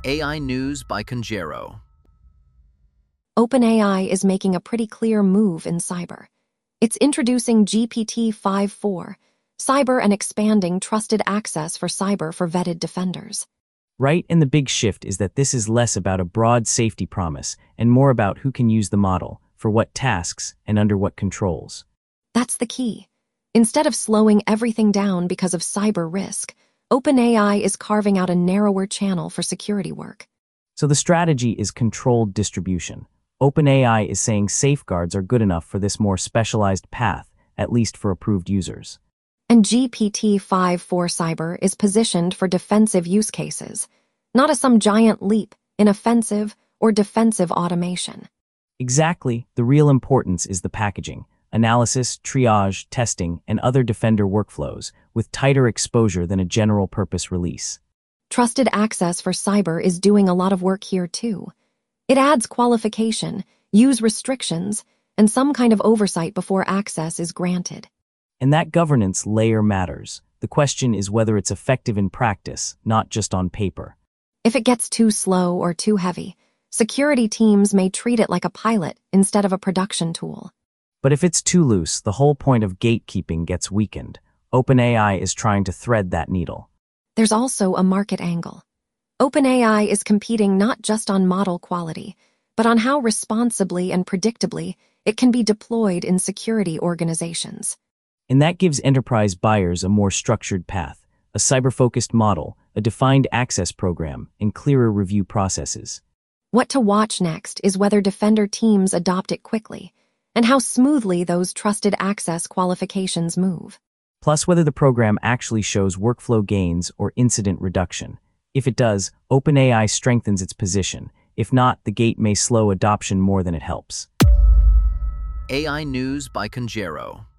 AI News by Conjero. OpenAI is making a pretty clear move in cyber. It's introducing GPT-5.4, cyber and expanding trusted access for cyber for vetted defenders. Right, and the big shift is that this is less about a broad safety promise and more about who can use the model, for what tasks, and under what controls. That's the key. Instead of slowing everything down because of cyber risk, OpenAI is carving out a narrower channel for security work. So the strategy is controlled distribution. OpenAI is saying safeguards are good enough for this more specialized path, at least for approved users. And GPT-5.4 Cyber is positioned for defensive use cases, not as some giant leap in offensive or defensive automation. Exactly, the real importance is the packaging, analysis, triage, testing, and other defender workflows, with tighter exposure than a general-purpose release. Trusted access for cyber is doing a lot of work here too. It adds qualification, use restrictions, and some kind of oversight before access is granted. And that governance layer matters. The question is whether it's effective in practice, not just on paper. If it gets too slow or too heavy, security teams may treat it like a pilot instead of a production tool. But if it's too loose, the whole point of gatekeeping gets weakened. OpenAI is trying to thread that needle. There's also a market angle. OpenAI is competing not just on model quality, but on how responsibly and predictably it can be deployed in security organizations. And that gives enterprise buyers a more structured path, a cyber-focused model, a defined access program, and clearer review processes. What to watch next is whether defender teams adopt it quickly, and how smoothly those trusted access qualifications move. Plus whether the program actually shows workflow gains or incident reduction. If it does, OpenAI strengthens its position. If not, the gate may slow adoption more than it helps. AI News by Conjero.